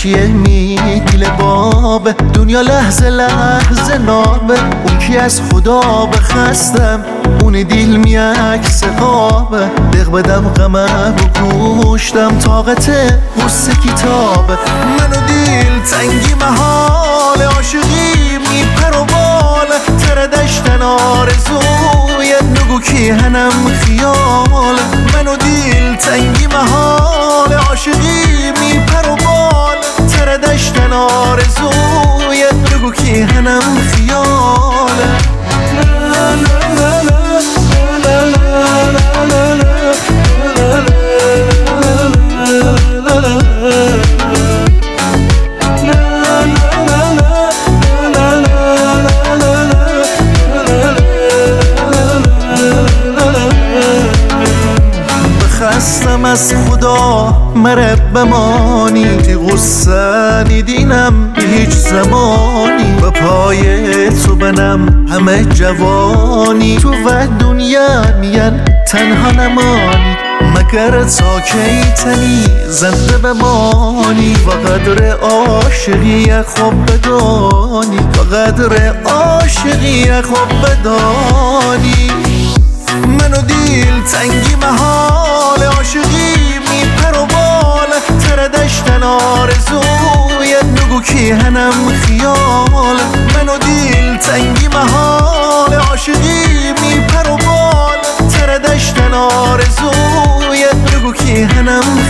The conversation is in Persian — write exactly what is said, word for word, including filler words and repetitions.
چیه میگیله بابه دنیا لحظه لحظه نابه اون کی از خدا بخستم اون دیل میعکس خوابه دق بدم غمه رو گوشتم طاقت غصه کتابه منو دیل تنگی محال عاشقی میپر و باله تر دشتن آرزوی نگو کی هنم خیال منو دیل تنگی محال عاشقی میپر و باله تر دشتن آرزوی نگو کی هنم خیاله لا لا لا لا لا لا لا خستم از خدا مرب بمانی تی غصه نیدینم هیچ زمانی به پای تو بنم همه جوانی تو و دنیا میان تنها نمانی مگر تا کی تنی زنده بمانی و قدر عاشقی خوب بدانی و قدر عاشقی خوب بدانی منو دیل تنگی محال عاشقی میپر و باله تر دشتن آرزوی نگو کی هنم خیال منو دیل تنگی محال عاشقی میپر و باله تر دشتن آرزوی نگو کی هنم